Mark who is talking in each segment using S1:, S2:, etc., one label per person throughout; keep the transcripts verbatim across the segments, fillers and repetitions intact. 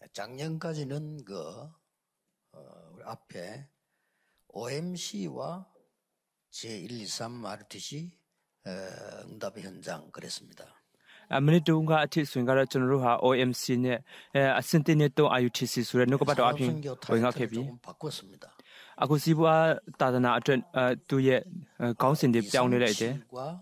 S1: 작년까지는 그 어, 우리 앞에 오엠씨와 제일, 이, 삼 알티씨 어, 응답 현장 그랬습니다.
S2: 아무래도가 아티스인가라 저노로하 오엠씨 네 아센티네 또 아이유티씨 수레 누가봐도 앞인
S1: 타이틀을 조금 바꿨습니다.
S2: 아고시부아 따다나 어떤 두의 가운신데 뼈내려 이제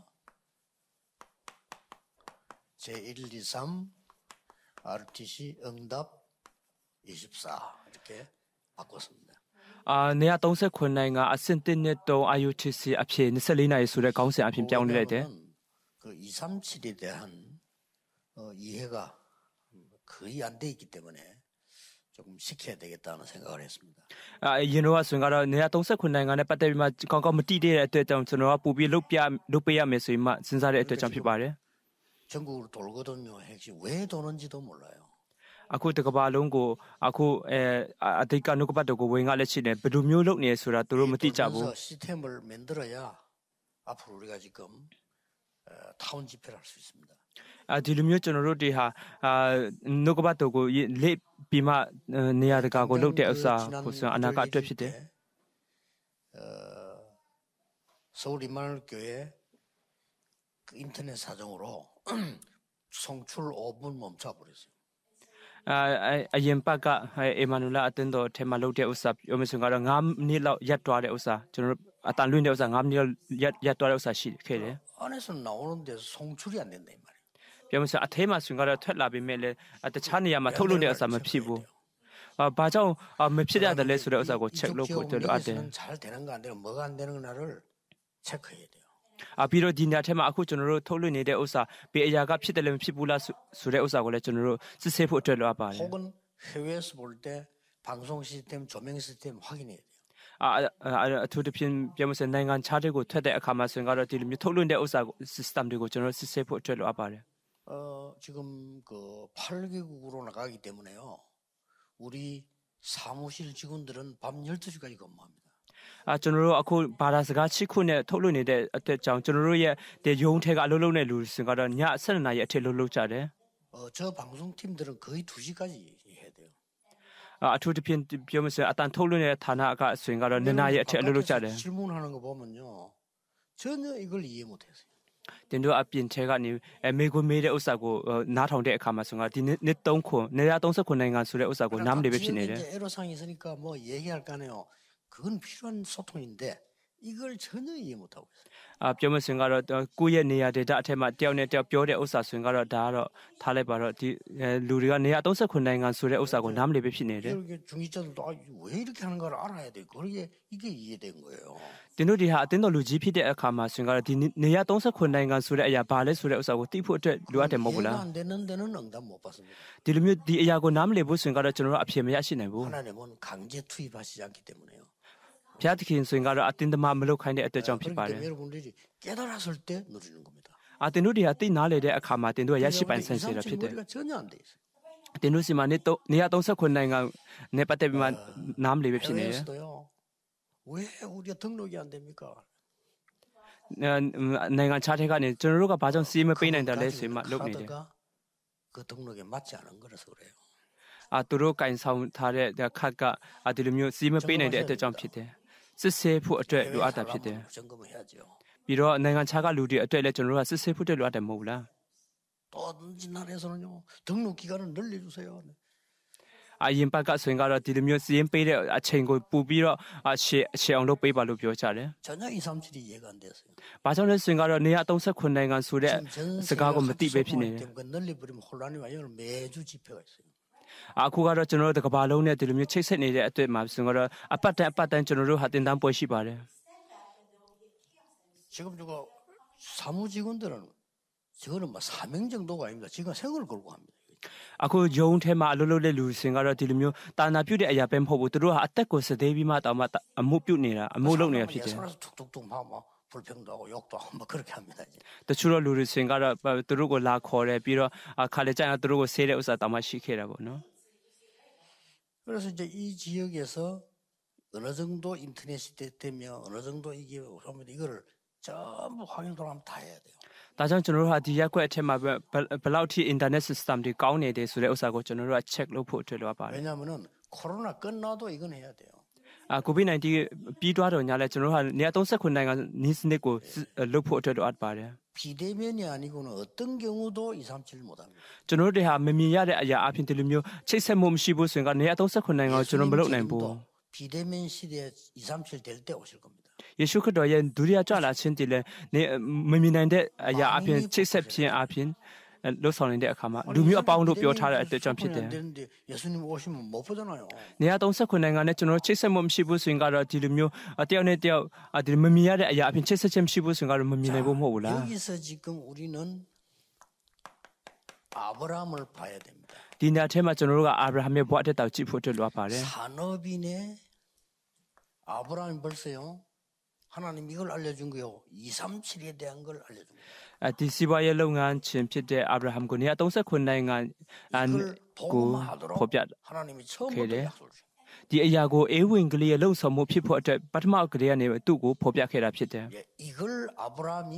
S1: 제일, 이, 삼 알티씨 응답 이십사 이렇게 바꿨습니다.
S2: 아, 내가 동생 권나이가 아센티네 또 아이유티씨 앞에 니셀리나의 수레 가운신 앞인 뼈내려 이제
S1: 그 이백삼십칠에 대한 어, 이해가 거의 안 돼 있기 때문에 조금 시켜야 되겠다는 생각을 했습니다.
S2: 아, 이노와 순가라 내가 동생 권나이가 내 빠때비마 건강 못 뛰게 했던 저노와 부비 루피아 루피아 메시마 신사의 했던 점 피바래.
S1: 전국으로 돌거든요. 핵심 왜 도는지도 몰라요.
S2: Aku terkebalung ko aku eh atika nu kepada ko wenga le chine bedu myo lok ni sura turu mati cha bu
S1: 시스템을 만들어야 앞으로 우리가 지금 타운 집회를 할 수 있습니다.
S2: 아 디lumyo chono ro ti ha nu kepada ko le bima neya daga ko lok de usa ko so anaka atwet phit de
S1: 서울 이만울교회 인터넷 사정으로 송출 오 분 멈춰 버렸어요.
S2: 아 아yen pakka Emmanuel atendo thema lok de usa yomisun ga ngam ni law yat twa de usa chono atan luin de usa ngam ni yat yat twa de usa shi khe de
S1: 안에서 나오는데 송출이 안 된다 이 말이에요.
S2: yomisun athema sun ga thwet la bi me le atcha ni ya ma thok lok de usa ma phit bu 아 바정 아 매 필요야 될 레스레 우사고 책 놓고 들 아데
S1: 잘 되는 거 안 되는 뭐가 안 되는 나를 체크해야 돼요.
S2: 아 비로 디냐 테마 아쿠 저노로 톡르 네데 우사 베야가 피들면 피불라 수레 우사고 레 저노로 스세포 어떨로 아바래
S1: 혹은 해외에서 볼 때 방송 시스템 조명 시스템 확인해야 돼요.
S2: 아 투드핀 뼈면서 나이간 차대고 퇴대 아카마스 가로 딜미 톡르네 우사고 시스템 되고 저노로 스세포 어떨로 아바래
S1: 어 지금 그 팔 개국으로 나가기 때문에요. 우리 사무실 직원들은 밤 열두 시까지 근무합니다.
S2: 아, 저노로 아쿠 바라스가 치쿠네 톡루네데 어때장 저노로의 대 용태가 알로로네 루스가라 냐 선나의 어때 로로자래.
S1: 어, 저 방송팀들은 거의 두 시까지 해야 돼요.
S2: 아, 아투드핀 뼈면서 아단 톡루네 타나가 스윙가라 네나의 어때 로로자래.
S1: 질문하는 거 보면요. 전혀 이걸 이해 못 했어요.
S2: 된도 앞인 제가 니 메고 메레 우사고 나타온데 아카마스가 디네 똥코 내야 동서 코네가 수레 우사고 남레베 피네래.
S1: 이제 애로사항이 있으니까 뭐 얘기할까네요. 그건 필요한 소통인데 이걸 전혀 이해 못 하고 있어요.
S2: 아, 뼈면서 가라 꾸의 내야 되다 테마 떼어내 떼어 뼈레 우사 스윙가라 다로 탈레 바로 디 루리가 내야 동서 코네가 수레 우사고 남레베 피네래.
S1: 이렇게 중위자들도 아, 왜 이렇게 하는 걸 알아야 돼. 그게 이게 이해된 거예요.
S2: 디노디하 덴도 루지 피데 아카마스 가라 디 내야 동서 코네가 수레 아야 바레 수레 우사고 띠포 어때 루아데 뭐불라.
S1: 안 되는 데는 응답 못 받습니다.
S2: 디르미 디 아야고 남레부 스윙가라 저노 앞에 메야시네부.
S1: 하나님은 강제 투입하시지 않기 때문에요.
S2: 펴드킨 스윙가라 아틴데 마음으로 카인데 어때장 피바래.
S1: 여러분들이 깨달았을 때 누리는 겁니다.
S2: 아, 디노디하 띠 나레데 아카마 딘도 야시반 센세라 피데.
S1: 전혀 안 돼 있어요.
S2: 디노시마네 또 내야 동서 코네가 네 빠테비만 남레베 피네.
S1: 해외에서도요. 왜 우리가 등록이 안 됩니까?
S2: 내가 차례가네 저로가 바정 씨면 빼낸다 레스마 록니데.
S1: 그 등록에 맞지 않은 거라서 그래요.
S2: 아, 도로 가인 사운 타레 데 카가 아들မျိုး씨면 빼낸데 어때장 피데. 스세포 어때 루아다 피데.
S1: 점검을 해야죠.
S2: 비로 내가 차가 루디 어때 레 저로가 스세포 때 루아다 뭐라.
S1: 또 나라에서는요. 등록 기간을 늘려 주세요.
S2: 아, 임파가 스윙가라 디르မျိုး씨면 빼데 아체고 부비로 아 시 시앙로 빼발로 표자래.
S1: 전혀 이백삼십칠이 이해가 안 됐어요.
S2: 바정레 스윙가라 내야 동서 코네가 수레 스가고 못띠베 피네.
S1: 그 늘려 버리면 혼란이 와요. 매주 집회가 있어요.
S2: 아, 그거라 저노 더 바로네 들으며 책세 내데 어때 말씀으로 아파트 아파트 저노로 하던 담보 시바래.
S1: 지금 저거 사무 직원들은 저거는 뭐 사명 정도가 아닙니다. 지금 생을 걸고 합니다.
S2: 아, 그 좋은 테마 알로로레 루싱가라 들으며 따나뷰데 아야뱀 호부들로 아따고 세데비마 따마 아무 뷰니라 아무 롱네야 피데.
S1: 서로서 툭툭툭 막 불평도 하고 욕도 하고 막 그렇게 합니다.
S2: 또 주로 루싱가라 들고 라 코레 비로 아 칼레짱 들고 세레 우사 따마 시케라고 노.
S1: 그래서 이제 이 지역에서 어느 정도 인터넷이 되면 어느 정도 이게 오면 이거를 전부 확인도 하면 다 해야 돼요.
S2: ဒါကြောင့်ကျွန်တော်တို့ဟာဒီရက်ကွက်အထက်မှာဘယ်လောက်ထိ internet system တွေကောင်းနေတယ်ဆိုတဲ့ဥစ္စာကိုကျွန်တော်တို့က check လုပ်ဖို့အတွက်လိုပါတယ်
S1: 왜냐하면은 코로나 끝나도 이건 해야 돼요.
S2: အာ COVID nineteen ပြီးသွားတော့ညာလဲကျွန်တော်တို့ဟာနေရာthirty-nineနိုင်ငံနီးစနစ်ကိုလုပ်ဖို့အတွက်လိုအပ်ပါတယ်
S1: 비대면이 아니고는 어떤 경우도 이삼칠 못합니다.
S2: ကျွန်တော်တို့ဟာမမြင်ရတဲ့အရာအပြင်ဒီလိုမျိုးချိတ်ဆက်မှုမရှိဘူးဆိုရင်ကနေရာthirty-nineနိုင်ငံကိုကျွန်တော်မလုပ်နိုင်ဘူး
S1: 비대면 시대에 이삼칠 될 때 오실 겁니다.
S2: ယေရှုခရစ်တော်ရဲ့ဒုတိယကြွလာခြင်းတည်းလဲနေမမြင်နိုင်တဲ့အရာအပြင်ချိတ်ဆက်ခြင်းအပြင်လို့ဆောင်နေတဲ့အခါမှာလူမျိုးအပေါင်းတို့ပြောထားတဲ့အတွေ့အကြုံဖြစ်တယ်
S1: 예수님 오시면 못 보잖아요.
S2: နေရာthirty-nineနိုင်ငံနဲ့ကျွန်တော်ချိတ်ဆက်မှုမရှိဘူးဆိုရင်ကတော့ဒီလိုမျိုးတယောက်နဲ့တယောက်ဒီမမြင်ရတဲ့အရာအပြင်ချိတ်ဆက်ခြင်းမရှိဘူးဆိုရင်ကတော့မမြင်နိုင်ဘူးမဟုတ်ဘူးလား
S1: 여기서 지금 우리는 아브라함을 봐야 됩니다.
S2: ဒီနေရာထဲမှာကျွန်တော်တို့ကအာဗြဟံရဲ့ဘဝအတက်တောက်ကြည့်ဖို့အတွက်လိုပါတယ်
S1: 산업인의 아브라함이 벌써요. 하나님 이걸 알려준 거요. 이삼칠에 대한 걸 알려준 거예요.
S2: အဲဒီစီးပွားရေးလုပ်ငန်းချင်းဖြစ်တဲ့အာဗြဟံကိုနေရာthirty-nineနိုင်ငံကိုဖော်ပြ
S1: 하나님이 처음부터 약속을 주셨어요.
S2: ဒီအရာကိုအေဝံဂေလိရဲ့လှုပ်ဆောင်မှုဖြစ်ဖို့အတွက်ပထမကလေးကနေသူ့ကိုဖော်ပြခဲ့တာဖြစ်တယ်
S1: 이걸 아브라함이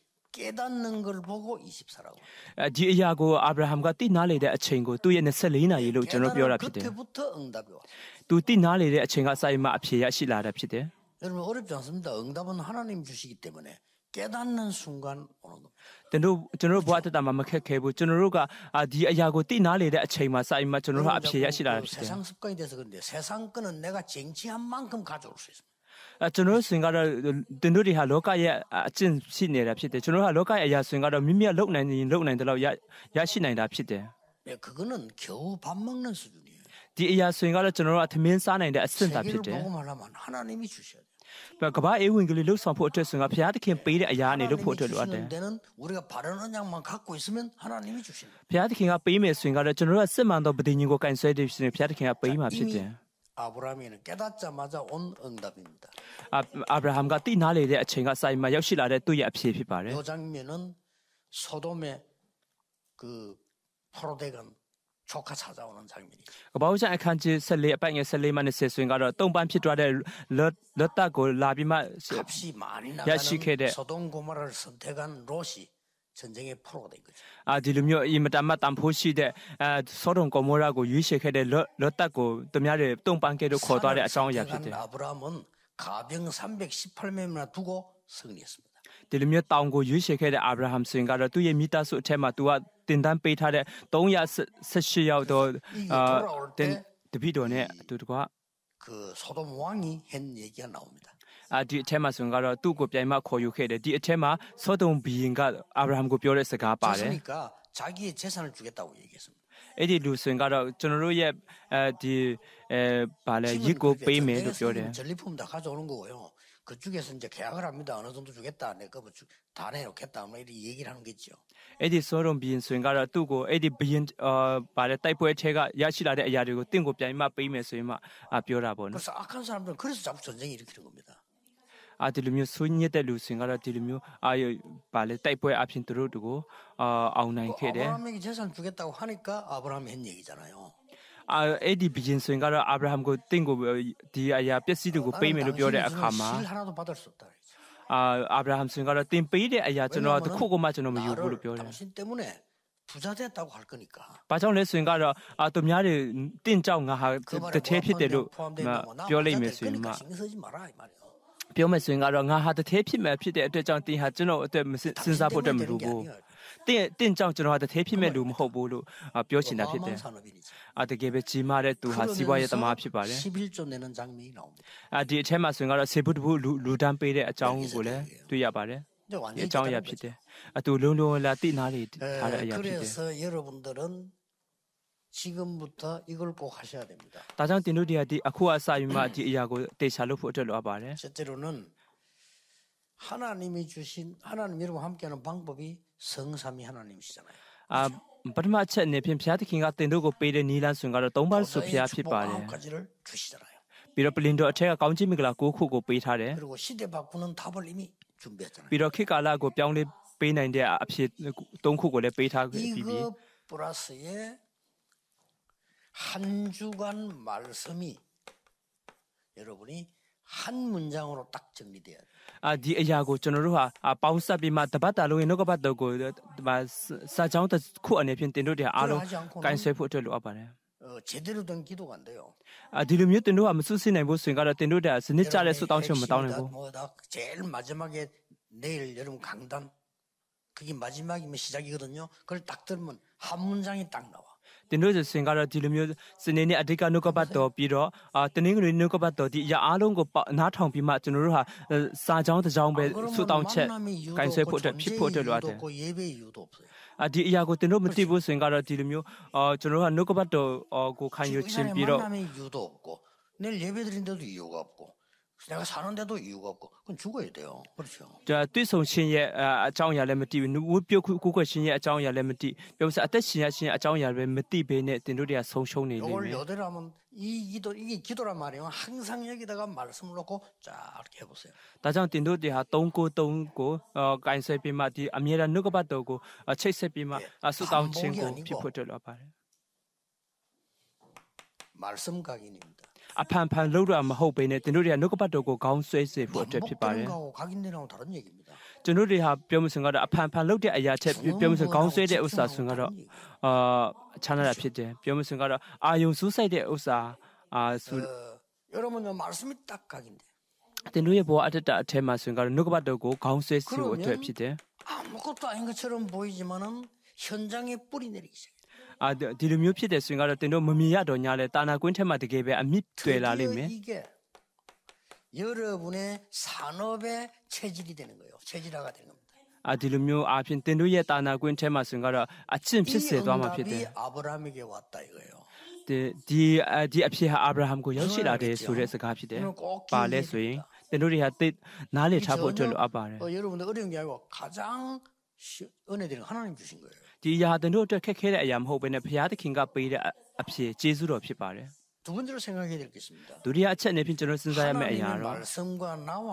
S1: 깨닫는 걸 보고 이십사라고.
S2: ဒီအရာကိုအာဗြဟံကသိနာလေတဲ့အချိန်ကိုသူ့ရဲ့twenty-fourနာရီလို့ကျွန်တော်ပြောတာဖြစ်တယ်
S1: 그때부터 응답이 왔어요.
S2: သူသိနာလေတဲ့အချိန်ကစာရင်မှအဖြေရရှိလာတာဖြစ်တယ်
S1: 여러분 어렵지 않습니다. 응답은 하나님 주시기 때문에 깨닫는 순간 오는 겁니다.
S2: ကျွန်တော်ကျွန်တော်ဘဝတက်တာမှာမခက်ခဲဘူးကျွန်တော်တို့ကဒီအရာကိုသိနာလေတဲ့အချိန်မှာစာရင်မှကျွန်တော်တို့အဖြေရရှိလာတာဖြစ်တယ်
S1: 세상 습관이 돼서 그런데 세상 거는 내가 쟁취한 만큼 가져올 수 있습니다.
S2: အဲကျွန်တော်တို့ဆိုရင်ကတော့တင်တို့တွေဟာလောကရဲ့အကျင့်ရှိနေတာဖြစ်တယ်ကျွန်တော်တို့ဟာလောကရဲ့အရာဆိုရင်ကတော့မိမိကလုံနိုင်ရင်လုံနိုင်တယ်လို့ရရရှိနိုင်တာဖြစ်တယ်
S1: 네, 그거는 겨우 밥 먹는 수준이에요.
S2: ဒီအရာဆိုရင်ကတော့ကျွန်တော်တို့ကသမင်းစားနိုင်တဲ့အဆင့်သာဖြစ်
S1: 세계를
S2: တယ်
S1: 보고 말하면 하나님이 주셔야 돼요.
S2: ကမ္ဘာအေဝံဂေလိလှုပ်ဆောင်ဖို့အတွက်ဆိုရင်ဘုရားသခင်ပေးတဲ့အရာအနေလို့ဖို့အတွက်လိုအပ်တယ်
S1: 주시는 데는 우리가 바른 언약만 갖고 있으면 하나님이 주신다.
S2: ဘုရားသခင်ကပေးမယ်ဆိုရင်ကတော့ကျွန်တော်တို့ကစစ်မှန်သောဗဒိညာဉ်ကိုကန်ဆွဲတဲ့ဆိုရင်ဘုရားသခင်ကပေးမှာဖြစ်တယ်
S1: 아브라함이는 깨닫자마자 온 응답입니다.
S2: အာဗြဟံကသိနာလေတဲ့အချိန်ကစာရင်မှရောက်ရှိလာတဲ့သူ့ရဲ့အဖြေဖြစ်ပါတယ်
S1: 이 장면은 소돔의 그 포로대간 조카 찾아오는 장면이죠.
S2: ကမ္ဘာ့ကျန်အခန်းကြီးfourteenအပိုင်ငယ်fourteenမှtwentyဆိုရင်ကတော့တုံပန်းဖြစ်သွားတဲ့လောလောတကိုလာပြီးမှ
S1: 값이 많이 나가는
S2: 야시케데.
S1: 소돔 고모라를 선택한 롯이 전쟁의 포로가 된 거죠.
S2: အာဒီလိုမျိုးအင်မတန်မှတန်ဖိုးရှိတဲ့အဲဆောဒုံဂေါမောရာကိုရွေးချယ်ခဲ့တဲ့လောလောတကိုသူများတွေတုံပန်းကဲလို့ခေါ်သွားတဲ့အကြောင်းအရာဖြစ်တယ်
S1: 아브라함은 가병 삼백십팔 명이나 두고 승리했습니다.
S2: ဒီလိုမျိုးတောင်ကိုရွေးချယ်ခဲ့တဲ့အာဗြဟံဆိုရင်ကတော့သူ့ရဲ့မိသားစုအထက်မှာသူကတင်တန်းပေးထားတဲ့three hundred eighteenယောက်တော့အာတင်တပည့်တော်နဲ့အတူတကွ
S1: 그 소돔 왕이 한 얘기가 나옵니다.
S2: အာဒီအထက်မှာဆိုရင်ကတော့သူ့ကိုပြိုင်မှခေါ်ယူခဲ့တယ်ဒီအထက်မှာဆောဒုံဘီရင်ကအာဗြဟံကိုပြောတဲ့စကားပါတယ်
S1: 그러니까 자기의 재산을 주겠다고 얘기했습니다.
S2: အဲ့ဒီလူဆိုရင်ကတော့ကျွန်တော်တို့ရဲ့အဲဒီအဲဘာလဲရစ်ကိုပေးမယ်လို့ပြောတယ်
S1: 전리품 다 가져오는 거고요. 그쪽에서 이제 계약을 합니다. 어느 정도 주겠다. 내가 뭐 다 내놓겠다. 뭐 이렇게 얘기를 하는 거죠.
S2: အဲ့ဒီဆောဒုံဘီရင်ဆိုရင်ကတော့သူ့ကိုအဲ့ဒီဘီရင်အာဘာလဲတိုက်ပွဲထဲကရရှိလာတဲ့အရာတွေကိုတင့်ကိုပြိုင်မှပေးမယ်ဆိုရင်မှပြောတာပေါ့နော်
S1: 그래서 악한 사람들은 그래서 자꾸 전쟁 일으키는 겁니다.
S2: အာဒီလိုမျိုးဆွေးညစ်တဲ့လူစင်ကတော့ဒီလိုမျိုးအာဘာလဲတိုက်ပွဲအဖြစ်သူတို့ကိုအာအောင်နိုင်ခဲ့တယ်
S1: 아브라함에게 재산 주겠다고 하니까 아브라함이 한 얘기잖아요.
S2: အာအဲ့ဒီဘီရင်ဆိုရင်ကတော့အာဗြဟံကိုတင့်ကိုဒီအရာပစ္စည်းတွေကိုပေးမယ်လို့ပြောတဲ့အခါမှာ
S1: 실 하나도 받을 수 없다.
S2: အာအာဗြဟံဆိုရင်ကတော့တင်ပေးတဲ့အရာကျွန်တော်တခုကိုမှကျွန်တော်မယူဘူးလို့ပြောတယ်
S1: 당신 때문에 부자 됐다고 할 거니까.
S2: ဘာကြောင့်လဲဆိုရင်ကတော့အာသူများတွေတင့်ကြောက်ငါဟာတထဲဖြစ်တယ်လို့ပြောလိုက်မယ်ဆိုရင်မှ
S1: 신경 쓰지 마라 이 말이에요.
S2: ပြောမယ်ဆိုရင်ကတော့ငါဟာတထဲဖြစ်မယ်ဖြစ်တဲ့အတွက်ကြောင့်တင်ဟာကျွန်တော်အတွက်စဉ်းစားဖို့အတွက်မလိုဘူးတင်တင်ကြောင့်ကျွန်တော်ဟာတထဲဖြစ်မဲ့လူမဟုတ်ဘူးလို့ပြောချင်တာဖြစ်တယ် အာတကယ်ပဲကြီးမားတဲ့သူဟာစီးပွားရေးသမားဖြစ်ပါတယ်
S1: 십일조 내는 장면이 나옵니다.
S2: အာဒီအထက်မှာဆိုရင်ကတော့ဆေဘုတ်ဘူးလူလူတန်းပေးတဲ့အကြောင်းကိုလည်းတွေ့ရပါတယ်
S1: 이제
S2: ဒီ
S1: 완전히
S2: အကြောင်းအရာဖြစ်တယ်အတူလုံးလုံးလာတိနာလေးထားတဲ့အရာဖြစ်တယ်
S1: 그래서 여러분들은 지금부터 이걸 꼭 하셔야 됩니다.
S2: ဒါကြောင့်တင်တို့တွေကဒီအခုအစယူမှဒီအရာကိုတေချာလို့ဖို့အတွက်လိုအပ်ပါတယ်
S1: 첫째로는 하나님이 주신 하나님 여러분 함께하는 방법이 성삼위 하나님이시잖아요.
S2: အာပထမအချက်အနေဖြင့်ဘုရားသခင်ကတင်တို့ကိုပေးတဲ့နီလန်းဆိုရင်ကတော့သုံးပါးစုဘုရားဖြစ်ပါတယ်
S1: 아홉 가지를 주시잖아요.
S2: ပြီးတော့ပလင်တော်အထက်ကကောင်းချီးမင်္ဂလာ၉ခုကိုပေးထားတယ်
S1: 그리고 시대 바꾸는 답을 이미 준비했잖아요.
S2: ပြီးတော့ခေတ်ကာလကိုပြောင်းလဲပေးနိုင်တဲ့အဖြစ်၃ခုကိုလည်းပေးထားပြီးပြီ
S1: 이거 플러스에 한 주간 말씀이 여러분이 한 문장으로 딱 정리돼야 돼.
S2: 아, 디 이야고 저노로하 아 바우사비마 다바다로에 노가바도고 마 사장도 코 안에 핀 땐도리 아로 간쇠포트로 와봐네.
S1: 어, 제대로 된 기도가 안 돼요.
S2: 아, 디름요 땐도 아무 수신해 볼 수인가라 땐도리 스니짜레 수당처럼 못 나오는 거.
S1: 뭐다 제일 마지막에 내일 여러분 강단 그게 마지막이면 시작이거든요. 그걸 딱 들으면 한 문장이 딱 나와.
S2: 땐도저 생가라 디름요 스네니 아디가 노가바도 비로 아 땐닝이 노가바도 디야 아롱고 나ထောင် 비마 저노로하 사장도 장배 수당체 간쇠포트 피포트로 와대.
S1: 예배 이유도 없어요.
S2: 아, 디 이야고 땐도 못티부 생가라 디름요 어 저노로하 노가바도 어고 간요친 비로
S1: 만남의 이유도 없고 내일 예배 드린데도 이유가 없고 내가 사는데도 이유가 없고 그건 죽어야 돼요. 그렇죠.
S2: 자, 对送신의အကြောင်းအရာလည်းမသိဘူးဝပြောခုကိုရှင်ရဲ့အကြောင်းအရာလည်းမသိပြောစအသက်ရှင်ရရှင်အကြောင်းအရာလည်းမသိဘဲနဲ့တင်တို့တွေကဆုံးရှုံးနေလိမ့်မယ်
S1: 이걸 여대라면 이 기도 이게 기도란 말이에요. 항상 여기다가 말씀을 놓고 쫙 이렇게 해 보세요.
S2: ဒါကြောင့်တင်တို့တွေကသုံးကိုသုံးကိုဂိုင်းဆွဲပြီးမှဒီအမြဲတမ်းနှုတ်ကပတ်တော်ကိုချိတ်ဆက်ပြီးမှဆုတောင်းခြင်းကိုဖြစ်ဖို့အတွက်လိုပါတယ်
S1: 말씀 각인입니다.
S2: အဖန်ဖန်လို့တော့မဟုတ်ဘဲနဲ့တင်တို့တွေကနှုတ်ကပတ်တော်ကိုခေါင်းဆွဲစေဖို့အတွက်ဖြစ်ပါတယ်
S1: 반복되는 거하고 각인되는 다른 얘기입니다.
S2: ကျွန်တော်တွေဟာပြောမှဆိုတော့အဖန်ဖန်လုပ်တဲ့အရာချက်ပြောမှဆိုခေါင်းဆွဲတဲ့ဥစ္စာဆိုတော့အာချမ်းသာတာဖြစ်တယ်ပြောမှဆိုတော့အာယုံစူးစိုက်တဲ့ဥစ္စာအာဆို
S1: 여러분은 말씀이 딱 각인돼.
S2: တင်တို့ရဲ့ဘောအတ္တအထဲမှာဆိုတော့နှုတ်ကပတ်တော်ကိုခေါင်းဆွဲစေဖို့အတွက်ဖြစ်တယ်
S1: 아무것도 아닌 것처럼 보이지만은 현장에 뿌리 내리기 시작해요.
S2: အာဒီလိုမျိုးဖြစ်တဲ့ဆိုတော့တင်တို့မမြင်ရတော့ညာလဲတာနာကွင်းထဲမှာတကယ်ပဲအမြင့်တွေ့လာလိမ့်မယ်
S1: 이게 여러분의 산업의 체질이 되는 거예요. 체질화가 되는 겁니다.
S2: အာဒီလိုမျိုးအပြင်တင်တို့ရဲ့တာနာကွင်းထဲမှာဆိုတော့အချင်းဖြစ်စေသွားမှာဖြစ်တယ်
S1: 이 아브라함에게 왔다 이거예요.
S2: ဒီဒီဒီအဖြစ်ဟာအာဗြဟံကိုရောက်ရှိလာတယ်ဆိုတဲ့စကားဖြစ်တယ်ပါလဲဆိုရင်တင်တို့တွေကသိနားလေထားဖို့အတွက်လိုအပ်ပါတယ်
S1: 어, 여러분들 어려운 게 아니고 가장 은혜 되는 하나님 주신 거예요.
S2: ဒီအရာတင်တို့အတွက်ခက်ခဲတဲ့အရာမဟုတ်ဘဲနဲ့ဘုရားသခင်ကပေးတဲ့အဖြစ်ကျေးဇူးတော်ဖြစ်ပါတယ်
S1: 두 번째로 생각해야 될 게 있습니다.
S2: ဒုတိယအချက်နဲ့ဖြင့်ကျွန်တော်စဉ်းစားရမယ့်အရာ
S1: 하나님의
S2: တော့
S1: 말씀과 나와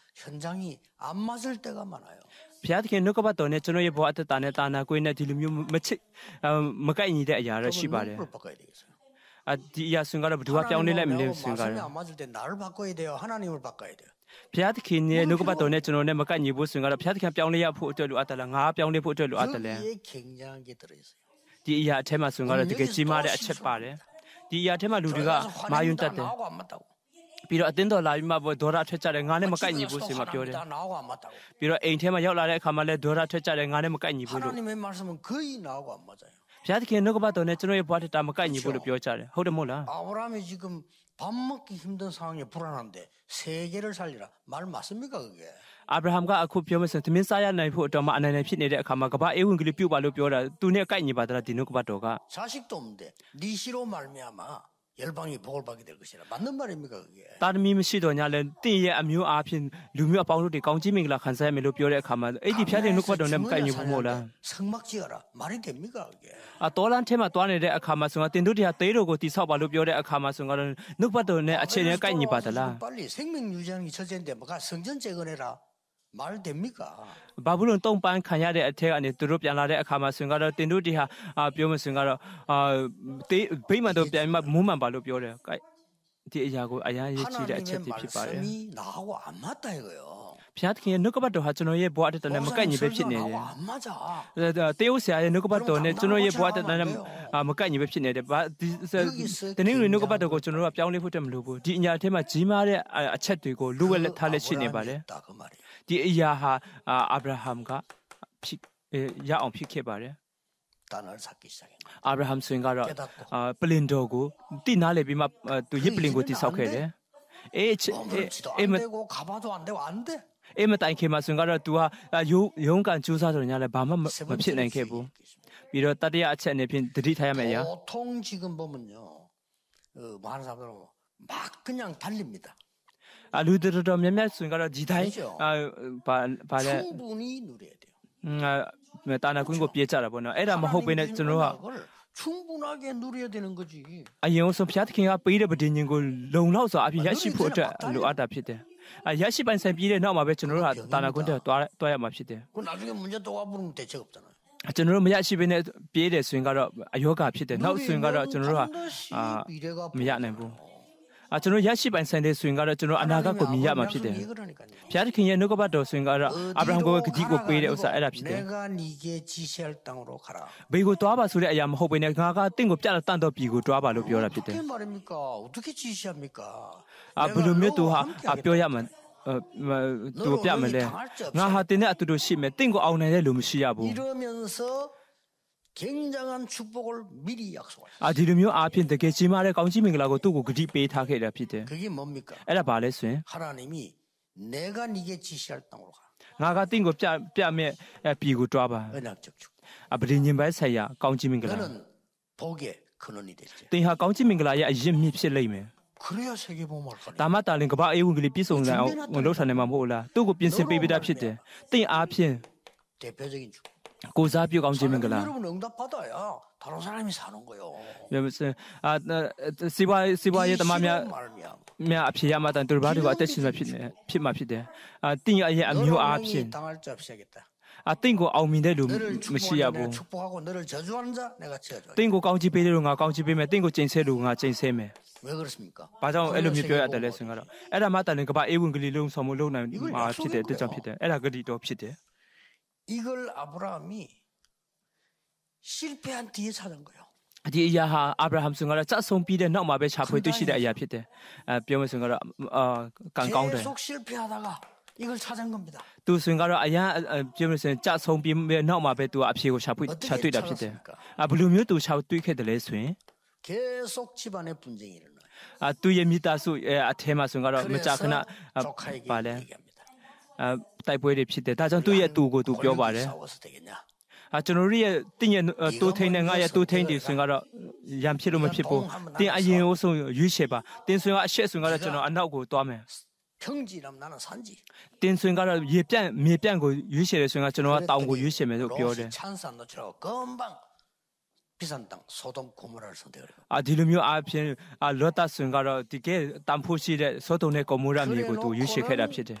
S1: 현장이 안 맞을 때가 많아요.
S2: ဘုရားသခင်နှုတ်ကပတ်တော်နဲ့ကျွန်တော်ရဲ့ဘဝအတ္တနဲ့တာနာကွင်းနဲ့ဒီလိုမျိုးမချစ်မကိုက်ညီတဲ့အရာတော့ရှိပါတယ်
S1: 눈을 바꿔야 되겠어요.
S2: အဒီအရာဆွင်ကတော့ဘယ်သူကပြောင်းလဲလိုက်မလဲဆွင်က
S1: 말씀이 안 맞을 때 나를 바꿔야 돼요. 하나님을 바꿔야 돼요.
S2: ဘုရားသခင်ရဲ့နှုတ်ကပတ်တော်နဲ့ကျွန်တော်နဲ့မကိုက်ညီဘူးဆွင်ကတော့ဘုရားသခင်ပြောင်းလဲရဖို့အတွက်လိုအပ်တယ်လားငါပြောင်းလဲဖို့အတွက်လိုအပ်တယ်လဲ
S1: 여기에 굉장한 게 들어 있어요.
S2: ဒီအရာအထက်မှာဆွင်ကတော့တကယ်ကြီးမားတဲ့အချက်ပါတယ်ဒီအရာအထက်မှာလူတွေကမာယွန်းတတ်တယ်
S1: 나하고 안 맞다고.
S2: ပြီးတော့အတင်းတော်လာပြီးမှဒေါ်ရထွက်ကြတယ်ငါနဲ့မကိုက်ညီဘူးဆွင်မပြောတယ်
S1: 나하고 안 맞다고.
S2: ပြီးတော့အိမ်ထဲမှာရောက်လာတဲ့အခါမှာလဲဒေါ်ရထွက်ကြတယ်ငါနဲ့မကိုက်ညီဘူးလို့
S1: 하나님의 말씀은 거의 나하고 안 맞아요.
S2: ဘုရားသခင်နှုတ်ကပတ်တော်နဲ့ကျွန်တော်ရဲ့ဘဝတစ်တာမကိုက်ညီဘူးလို့ပြောကြတယ်ဟုတ်တယ်မို့လား
S1: 아브라함이 지금 밥 먹기 힘든 상황에 불안한데 세계를 살리라 말 맞습니까 그게?
S2: အာဗြဟံကအခုပြောမစသမင်းစားရနိုင်ဖို့အတွက်မှအနိုင်နိုင်ဖြစ်နေတဲ့အခါမှာကမ္ဘာအေဝံဂေလိပြုတ်ပါလို့ပြောတာသူနဲ့ကိုက်ညီပါသလားဒီနှုတ်ကပတ်တော်က
S1: 자식도 없는데 네 씨로 말미암아 열방이 복을 받게 될 것이라 맞는 말입니까 그게?
S2: တာသမီမရှိတော့ညာလဲတင့်ရဲ့အမျိုးအားဖြင့်လူမျိုးအပေါင်းတို့တွေကောင်းကြီးမင်္ဂလာခံစားရမယ်လို့ပြောတဲ့အခါမှာအဲ့ဒီဖျားတဲ့နှုတ်ကပတ်တော်နဲ့မကိုက်ညီဘူးမို့လား
S1: 성막 지어라 말이 됩니까 그게?
S2: အတော်လန်ထဲမှာတွားနေတဲ့အခါမှာဆိုတော့တင်တို့တွေကသေးတော်ကိုတိဆောက်ပါလို့ပြောတဲ့အခါမှာဆိုတော့နှုတ်ကပတ်တော်နဲ့အခြေအနေကိုက်ညီပါသလား
S1: 빨리 생명 유지하는 게 첫째인데 뭐가 성전 재건해라 말 됩니까?
S2: ဘာဘူးလုံးတုံပန်းခံရတဲ့အထက်ကနေသူတို့ပြန်လာတဲ့အခါမှာဆိုတော့တင်တို့တွေဟာပြောမစင်ကတော့အာဗိမာန်တို့ပြန်မှမုန်းမှန်ပါလို့ပြောတယ်ကိုက်ဒီအရာကိုအရာရေးကြည့်တဲ့အချက်တွေဖြစ်ပါတယ်
S1: 말씀이 나하고 안 맞다 이거요.
S2: ဘုရားသခင်ရဲ့နှုတ်ကပတ်တော်ဟာကျွန်တော်ရဲ့ဘဝတစ်တည်းနဲ့မကိုက်ညီပဲဖြစ်နေတယ်
S1: 안 맞아.
S2: တေယုဆရာရဲ့နှုတ်ကပတ်တော်နဲ့ကျွန်တော်ရဲ့ဘဝတစ်တည်းနဲ့မကိုက်ညီပဲဖြစ်နေတယ်ဘာဒီတနင်္ဂနွေနှုတ်ကပတ်တော်ကိုကျွန်တော်တို့ကပြောင်းလဲဖို့တည်းမလိုဘူးဒီအညာအထက်မှာကြီးမားတဲ့အချက်တွေကိုလိုဝက်လက်ထားလက်ရှိနေပါတယ် ဒီအရာဟာအာဗြဟံကဖြစ်ရအောင်ဖြစ်ခဲ့ပါတယ်
S1: 단을 쌓기 시작해.
S2: အာဗြဟံဆိုရင်ကတော့အာပလင်တော်ကိုတိနားလေပြီးမှသူရစ်ပလင်ကိုတိဆောက်ခဲ့တယ်အေးအေးမ
S1: 되고 가봐도 안 되고 안 돼.
S2: အေးမတိုင်ခင်မှာဆိုရင်ကတော့သူဟာရုံးရုံးကန်ကြိုးစားဆိုရင်လည်းဘာမှမဖြစ်နိုင်ခဲ့ဘူးပြီးတော့တတိယအချက်အနေဖြင့်တတိထားရမယ့်အရာ
S1: 보통 지금 보면요. 어, 많은 사람들은 막 그냥 달립니다.
S2: အလူတော်တော်များများဆိုရင်ကတော့ဒီတိုင်းအာဘာဘာလဲ
S1: 충분히 누려야 돼요.
S2: တာနာကွင်းကိုပြေးကြတာပေါ့နော်အဲ့ဒါမဟုတ်ဘဲနဲ့ကျွန်တော်တို့က
S1: 충분하게 누려야 되는 거지.
S2: အရင်ဆုံးဘုရားသခင်ကပေးတဲ့ပဋိညာဉ်ကိုလုံလောက်စွာအပြည့်ရရှိဖို့အတွက်လိုအပ်တာဖြစ်တယ်။အရရှိပိုင်ဆိုင်ပြီးတဲ့နောက်မှာပဲကျွန်တော်တို့ဟာတာနာကွင်းတွေတွားတွားရမှာဖြစ်တယ်
S1: 그 나중에 문제 또 와부르면 대책 없잖아요.
S2: ။ကျွန်တော်တို့မရရှိဘဲနဲ့ပြေးတယ်ဆိုရင်ကတော့အယောဂဖြစ်တယ်။နောက်ဆိုရင်ကတော့ကျွန်တော်တို့ဟာအာမရနိုင်ဘူး။ 아 저는 야시반 산데 수행가라 저는 아나가고 미야마 피데. 피아르킨의 누가바도 수행가라 아브라함고 그디고 베레 우사 에라 피데.
S1: 내가 네게 지시할 땅으로 가라.
S2: 베고 또아바 소리 아야마 호베네 가가 띵고 짜라 땅도 비고 또아바로 뼈라 피데.
S1: 어떻게 말입니까? 어떻게 지시합니까?
S2: 아 부르며 또하 아 뼈야만 어또 뼈면데 나 하테네 아투도 시메 띵고 아우네레 룸시야부.
S1: 이러면서 굉장한 축복을 미리 약속하셨어요.
S2: 아 디르묘 아핀 되게 지마레 강지밍라고 두고 그디 베이타게라 피데.
S1: 그게 뭡니까?
S2: 에라 발레스.
S1: 하나님이 내가 네게 지시할 땅으로 가.
S2: 나가 띵고 뼈 뼈메 비고 또아바.
S1: 언약적 축복.
S2: 아 브리님 바사야 강지밍라.
S1: 너는 복의 근원이 됐지.
S2: 띵하 강지밍라야 이미 필레이메.
S1: 그래야 세계 복음을 가는.
S2: 다마탈린 그바 에운글이 비송나 올로사네마 몰라. 두고 빈신 베이비다 피데. 띵 아핀
S1: 대표적인 축복.
S2: 고사뷰 강지밍라.
S1: 여러분 응답 받아야 다른 사람이 사는 거요.
S2: 여러분 아 시바 시바에 담마면 면 앞이야마단 돌바리고 아테시마 피네 피마 피데. 아 띵이 아예 암요 아핀.
S1: 당할 자 없이겠다.
S2: 아 띵고 아우민데 룸
S1: 너를
S2: 무시야부.
S1: 축복하고 너를 저주하는 자 내가 쳐줘.
S2: 띵고 강지 베르가 강지 베메 띵고 찐세루가 찐세메.
S1: 왜 그렇습니까?
S2: 바정 엘루미 뼈야 될래 생각라. 에라 마탈린 그바 에운글리 룸 소모 롱나 아 피데 뜻점 피데. 에라 그리도 피데.
S1: 이걸 아브라함이 실패한 뒤에 찾은 거예요.
S2: 디 야하 아브라함 승가라 짜송 비데 나마베 차포이 뜻이다 이야 피데. 아 뼈면 승가라 어 강강데.
S1: 계속 실패하다가 이걸 찾은 겁니다.
S2: 두 승가라 아야 뼈면 승 짜송 비메 나마베 두 앞시고 차포이 차투이다 피데. 아 블루뮤 두 차투이케 될래 스윈.
S1: 계속 집안에 분쟁이 일어나요.
S2: 아 두예 미다수 아 테마 승가라 메짜크나 발레. 아 타이포이 피데. 다전 두예 두고 두 뼈 발레. 아 저노리에 띵에 또 태는 가야 또 태인디 승가라 얌피로면 피고 띵 아예 오소 유셰바 띵 승가 셰승가라 저노 안 나오고 또 하면
S1: 평지라면 나는 산지
S2: 띵 승가라 예변 예변고 유셰의 승가 저노 다운고 유셰면도 뼈래
S1: 찬산 놓치라고 금방 비싼 땅 소돔 고모라를 선택을 해요.
S2: 아 디르묘 아핀 아 러타 승가라 디게 담포시레 소돔네 고모라 미고 또 유셰케라 피데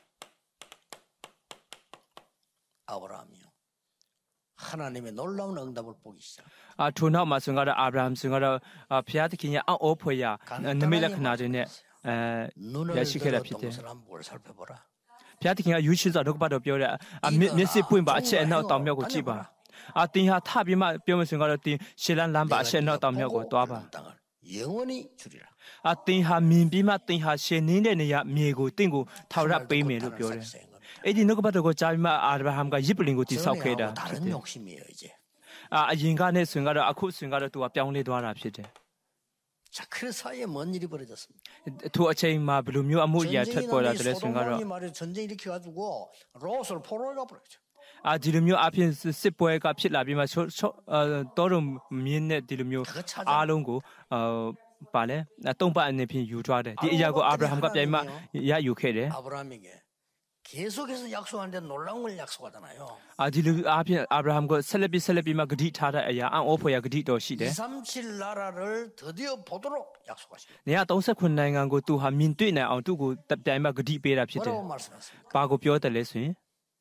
S1: 아브라함이요. 하나님의 놀라운 응답을 보기 시작.
S2: 아 투나 마승가라 아브라함 승가라 아 피아티키냐 아 오포야 느밀라크나르네 에 야시케라 피데
S1: 뭘 살펴보라.
S2: 피아티키냐 유실자 럭바도 뼈래 아 메시 뿌임바 아체 나 담며고 지바 아 띵하 타비마 뼈면 승가라 띵 실란 람바 아체 나 담며고 또아바
S1: 영원히 주리라.
S2: 아 띵하 민비마 띵하 셰니네네야 미고 띵고 타우라 베이메로 뼈래 에디 너가바도 자비마 아브라함과 이블링고 디사케다
S1: 다른 욕심이에요 이제.
S2: 아 인간의 승가라 아쿠 승가라 또아 뿅내도 하나 피데.
S1: 자, 그 사이에 뭔 일이 벌어졌습니까?
S2: 두 어체인마 블루뮤 아무야 쳤보라 그래 승가라.
S1: 말에 전쟁 일으켜 가지고 롯을 포로에 가버렸죠.
S2: 아 디르뮤 앞인 스포에가 필라비마 초 떠름 민네 디르뮤 아롱고 어 발레 나 똥바 안에 빈 유좌데 디 이야고 아브라함과 뼈마 야 유케데.
S1: 아브라함에게 계속해서 약속하는데 놀라운 걸 약속하잖아요.
S2: 아 디르 앞인 아브라함과 셀레비 셀레비마 그디 타다 야 안 오포야 그디도 시데.
S1: 이삼칠 나라를 드디어 보도록 약속하시고.
S2: 내가 삼십구 나라고 두하 민퇴네 안 두고 답자이마 그디 베라 피데.
S1: 뭐라고 말씀하십니까?
S2: 바고 뼈들레 스윈.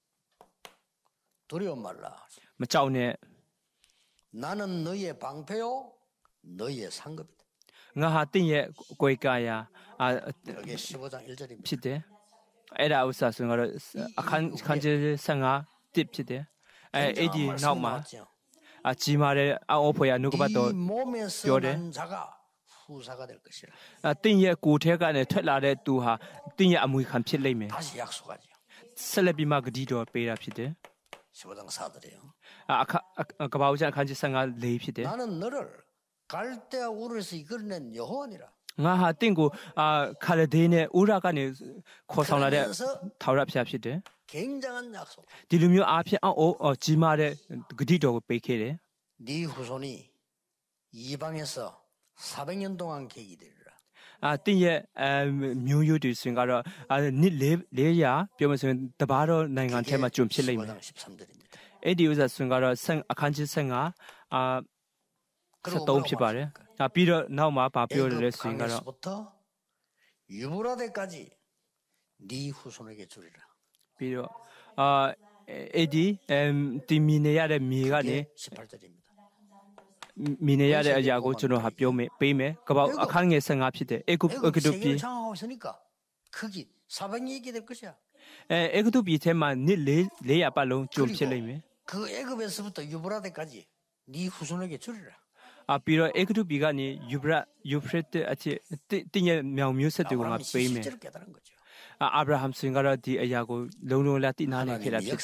S1: 두려워 말라.
S2: 마짜오네.
S1: 나는 너의 방패요, 너의 상급이다.
S2: nga 띵예 고이까야 아
S1: 여기 십오 장 일 절입니다.
S2: 피데. 에라 우사 승가라 칸 칸제 상아 팁 피데. 에 에디 나오마. 아 지마레 아 오포야 누구바도
S1: 뼈래. 자가 후사가 될 것이라.
S2: 아 띵예 고태가네 퇴라레 두하 띵예 아무이 칸 필레메.
S1: 다시 약속하지요.
S2: 셀레비마 그디도 베라 피데.
S1: 십오 장 사 절이요.
S2: 아 가바우자 칸제 상아 레 피데.
S1: 나는 너를 갈대아 우르에서 이끌어낸 여호와니라.
S2: nga 띵고 아 칼데네 우라가네 코상라데 타우랍샤 피데.
S1: 굉장한 약속.
S2: 디르뮤 아피 아오 지마레 그디도 베케레.
S1: 네 후손이 이방에서 사백 년 동안 계기 되리라.
S2: 아 띵예 묘유도 생가라 아니 레야 뼈면서 더바로 나이간 테마 좀 필레이메.
S1: 십삼 절입니다.
S2: 에디 우자 생가라 생 아칸지 생아 아 서동 피바레. 아 비르 나오마 바뼈를 생가라.
S1: 부터 유브라데까지 네 후손에게 주리라.
S2: 비르 아 에디 엠 디미네야레 미가네
S1: 십팔 절입니다.
S2: 미네야의 아야고 저는 합병에 빼매 그바 아칸의 생각피데 에굽 에그도비
S1: 장하고 있으니까 거기 사방이 있게 될 것이야.
S2: 에 에그도비 테만 니레 레야발롱 좀 필레메.
S1: 그 애굽에서부터 유브라데까지 네 후손에게 주리라.
S2: 아 비로 에그도비가 니 유브라 유프레트 아치 띵의 명묘세들과 빼매. 아 아브라함 스윙가라 디 아야고 롱롱라 띠나네 케라피데.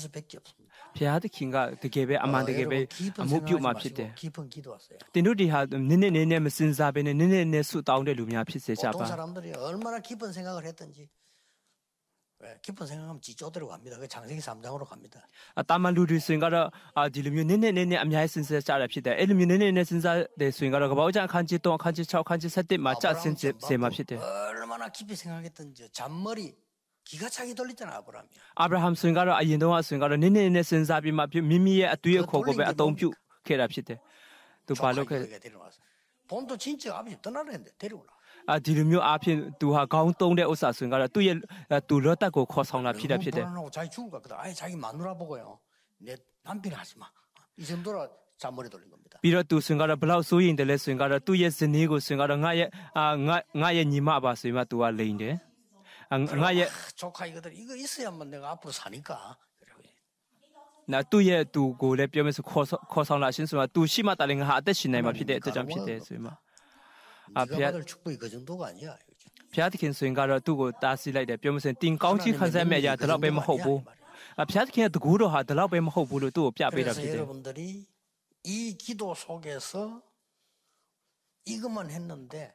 S2: 피아드킹가 드게베 아만드게베 아무뷰마 피데. 딘도디하 네네네네 신사베네 네네네 수다운데 루미아 피세자바.
S1: 어떤 사람들이 얼마나 깊은 생각을 했든지 깊은 생각하면 지조대로 갑니다. 그 장세기 삼 장으로 갑니다.
S2: 아 따만루리 스윙가라 아 딜루미 네네네네 암야의 신사자라 피데. 엘루미 네네네 신사 데 스윙가라 가바오장 칸지 동 칸지 차오 칸지 세때 맞자 신세 세마 피데.
S1: 얼마나 깊이 생각했든지 잔머리 기가 차게 돌리잖아 아브라함이.
S2: 아브라함 스윙가라 아인도와 스윙가라 네네네 신사비마 미미의 아두의 고고베 아동뷰 케라피데. 또 발로케
S1: 본도 진짜 아버지 떠나려는데 데려오라.
S2: 아 디르묘 앞에 두하 가운동의 오사 스윙가라 뚜의 뚜러다고 코성라 피다 피데.
S1: 자기 죽을 것 같다. 아예 자기 마누라 보고요. 내 남편이 하지 마. 이 정도로 잔머리 돌린 겁니다.
S2: 비로 뚜 스윙가라 블라우 소인데 스윙가라 뚜의 스니고 스윙가라 나의 아 나의 니마바 스윙마 뚜와 레인데. 나의
S1: 조카 이거들 이거 있어야만 내가 앞으로 사니까.
S2: 나 뚜의 뚜고래 뼈면서 코서 코성라 신수마 뚜 시마 딸링 하데 신내마 피데 대장 피데 스윙마.
S1: 아 피아들 축복이 그 정도가 아니야.
S2: 피아드킨 스윙가라 뚜고 따시라이데 뼈면서 띵 가운지 칸세메야 드라베 마호부. 아 피아드킨 뚜고로 하 드라베 마호부로 또 뼈베라 피데.
S1: 여러분들이 이 기도 속에서 이것만 했는데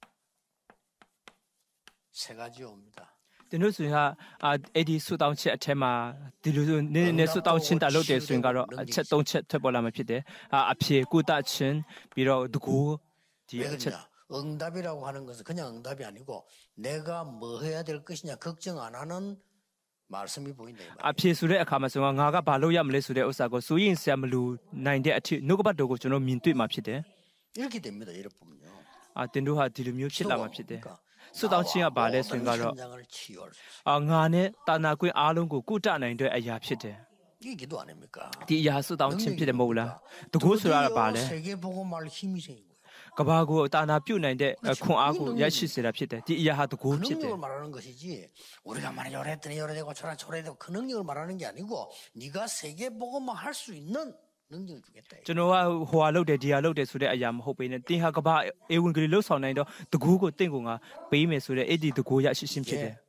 S1: 세 가지 옵니다.
S2: 디누스야 아 에디 수다운치 아테마 디누스 네네 수다운친 달로데 스윙가로 쳇동쳇 텨볼라면 피데 아 앞에 꾸다친 비로 누구
S1: 왜 그러냐? 응답이라고 하는 것은 그냥 응답이 아니고 내가 뭐 해야 될 것이냐 걱정 안 하는 말씀이 보인다.
S2: 앞에 수레 아카마스가 나가 발로야 물레 수레 오사고 수인세암루 나인데 아치 누구바도고 저는 민뚜마 피데
S1: 이렇게 됩니다. 여러분요.
S2: 아 딘두하 디르뮤 필라마 피데 수다운치가 발레 스윙가로 아 나네 따나괴 아롱고 꾸다 나인데 아야 피데
S1: 이게 기도 아닙니까?
S2: 디야 수다운친 피데 몰라 누구스라 발레
S1: 세계 보고 말 힘이 생긴 거예요.
S2: 가바고 따나 뷰나인데 콩아고 야시스라 피데 디야하도 고 피데
S1: 능력을 말하는 것이지 우리가 말이 요랬더니 요래되고 저래 저래되고 그 능력을 말하는 게 아니고 네가 세계 보고만 할 수 있는 능력을 주겠다.
S2: 저노와 호알로데 디알로데 소데 아야 호베네 띵하 가바 에운그리 로사나이도 드고고 땡고가 베이메 소데 에디 드고 야시심 피데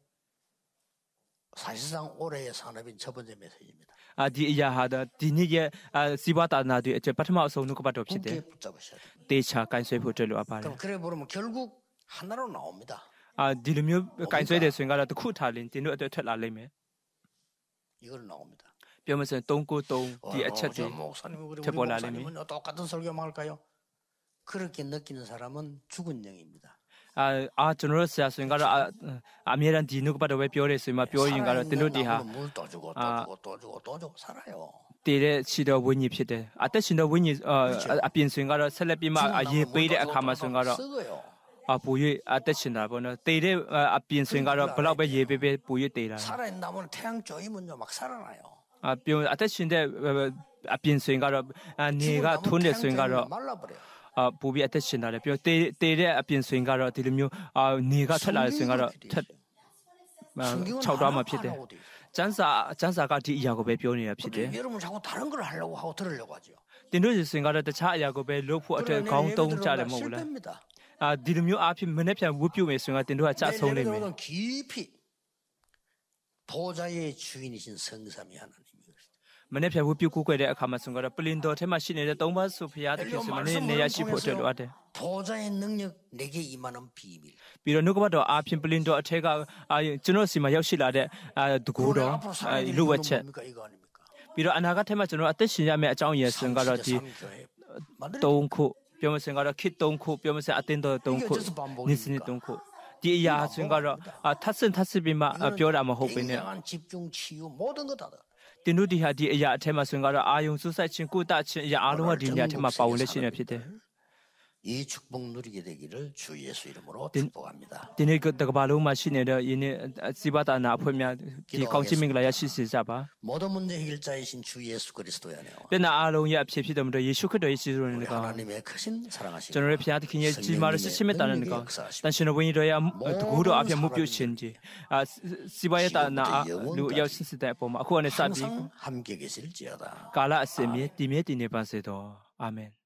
S1: 사실상 올해의 산업인 첫 번째 메시지입니다.
S2: 아 디야하다 디니게 아 시바타나도 이제 파트마 소누 거바도 피데 대차 간쇠 포트로 아바레
S1: 그럼 그래 보면 결국 하나로 나옵니다.
S2: 아 디르뮤 간쇠데 스윙가라도 쿠탈린 디노 어때 털라레메
S1: 이걸 나옵니다.
S2: 뼈면서 똥꼬똥 디 아차디
S1: 목사님 우리 목사님은 똑같은 설교만 할까요? 그렇게 느끼는 사람은 죽은 영입니다.
S2: 아, 아, 저노스야 스윙가라 아, 아미란 디누고바도 왜 뼈레스마 뼈인가라 디노디하
S1: 물또 주고 또 주고 또 주고 또 주고 살아요.
S2: 데레 시더 원이 피데 아때 시더 원이 어 아빈 스윙가라 셀레비마 아예 베레 아카마 스윙가라 아 보이 아때 신나 보나 데레 아빈 스윙가라 블라베 예베베 보이 데라
S1: 살아있는 나무는 태양 쪼이면요 막 살아나요.
S2: 아, 뼈 아때 신데 아빈 스윙가라 아 네가 돈에 스윙가라
S1: 말라버려요.
S2: 아 보비 아때 신나래 뼈 데 데레 아빈 스윙가라 디르뮤 아 네가 털라 스윙가라 차우다마 피데 잔사 잔사가 디 야고베 뼈니야 피데
S1: 여러분 자꾸 다른 걸 하려고 하고 들으려고 하죠.
S2: 딘도지 스윙가라 차 야고베 로프 어때 가운동 자래 먹을라 아 디르뮤 앞이 맨에편 우뷰메 스윙가 딘도가 짜 송레메
S1: 깊이 보좌의 주인이신 성삼위 하나님이
S2: 맨에편 우뷰 구괴데 아카마 스윙가라 플린도 테마 시네데 동바 소피아데 피스메네 네야시 포트로 아데
S1: 보좌의 능력 내게 임하는 비밀
S2: 비로 누구봐도 앞인 플린도 아테가 아 저노시마 역시라데 아 두고도 아 루웨체 비로 아나가 테마 저노 아때 신야메 아짱예 스윙가라 디 동코 뼈면 생각하라 키 동코 뼈면 생 아텐더 동코 니스니 동코 디야 스윙가라 아 타슨 타스비마 뼈라마 호베네
S1: 집중 치유 모든 거 다
S2: 디누디하 디야 테마 스윙가라 아용 수사친 꾸다친 야 아로와 디냐 테마 바울레시네 피데
S1: 이 축복 누리게 되기를 주 예수 이름으로 축복합니다.
S2: ဒီနေ့တကဘာလုံးမှာရှိနေတဲ့ယနေ့စီဘာတာနာအဖွဲ့များဒီကောင်းချီးမင်္ဂလာရရှိစေကြပါ
S1: 모든 문제 해결자이신 주 예수 그리스도의 안에요.
S2: တဲ့နာအားလုံးရဲ့အဖြစ်ဖြစ်တော်မူသောယေရှုခရစ်တော်ရဲ့ရှိတော်နဲ့ကော
S1: 하나님의 크신 사랑하심.
S2: ကျွန်တော်ရဲ့ဖျားသခင်ရဲ့ကြီးမားတဲ့စစ်စစ်မြတ်တာနဲ့ကောတန်ရှင်တော်ဝိညာဉ်တော်ရဲ့တကူတော်အဖြစ်မှုပြုခြင်းကြီးအာစီဘာရဲ့တာနာလူရောက်စစ်စစ်တဲ့အပေါ်မှာအခုအနေစပြီး
S1: 함께 계실지어다.
S2: ကာလအစင်မြဲတည်မြဲတည်နေပါစေတော်အာမင်